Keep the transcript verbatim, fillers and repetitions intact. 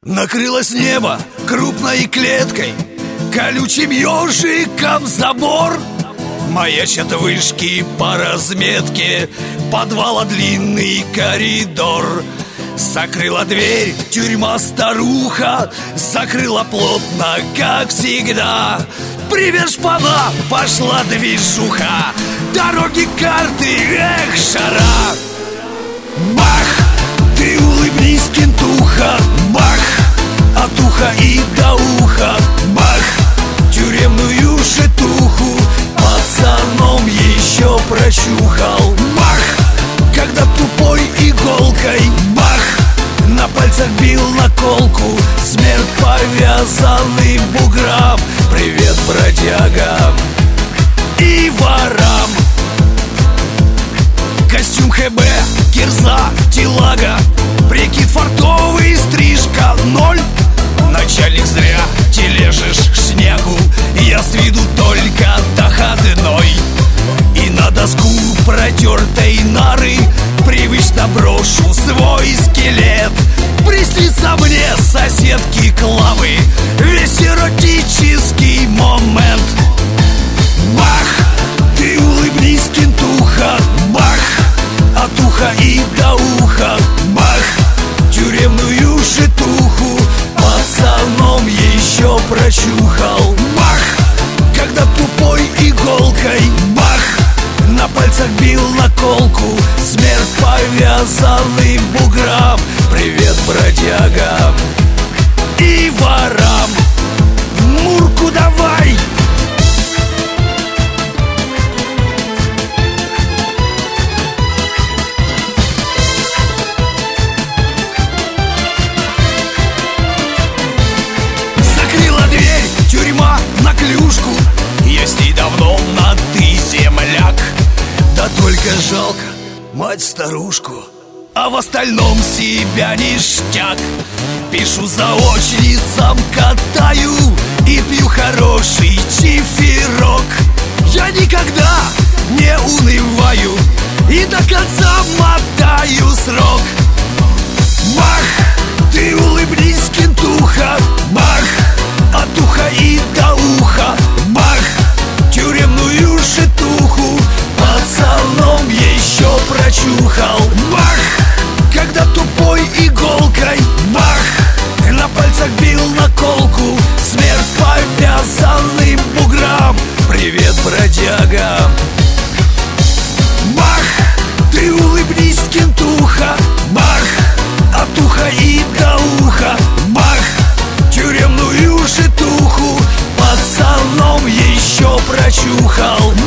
Накрылось небо крупной клеткой, колючим ежиком забор. Маячат вышки по разметке, подвала длинный коридор. Закрыла дверь тюрьма-старуха, закрыла плотно, как всегда. Привет, шпана, пошла движуха, дороги, карты, эх, жара. Бах, ты улыбнись, кентуха, бах, от уха и до уха, бах, тюремную житуху пацаном еще прочухал. Бах, когда тупой иголкой, бах, на пальцах бил наколку, смерть повязанным буграм. Привет бродягам и ворам. Костюм ХБ, кирза, телага, прикид фартовый, стрижка ноль. Начальник зря тележишь снегу, я с виду только доходной. И на доску протертой нары привычно брошу свой скелет. Приснится мне соседки Клавы весь эротический момент. Бах, ты улыбнись, кентуха, бах, от уха и до уха, бах, тюремную житуху пацаном еще прочухал. Бах, когда тупой иголкой, бах, на пальцах бил наколку, смерть повязанным буграм. Привет бродягам и ворам. Мурку давай! Закрыла дверь тюрьма на клюшку, я с ней давно на ты, земляк. Да только жалко мать-старушку, а в остальном себя ништяк. Пишу заочницам, катаю и пью хороший чифирок. Я никогда не унываю и до конца мотаю срок. Бах, ты улыбнись, кентуха, бах, от уха и до уха, бах, тюремную житуху пацаном еще прочухал. Бах, когда тупой иголкой, бах, на пальцах бил наколку, смерть повязанным буграм. Привет бродягам. Бах, ты улыбнись, кентуха, бах, от уха и до уха, бах, тюремную житуху пацаном еще прочухал.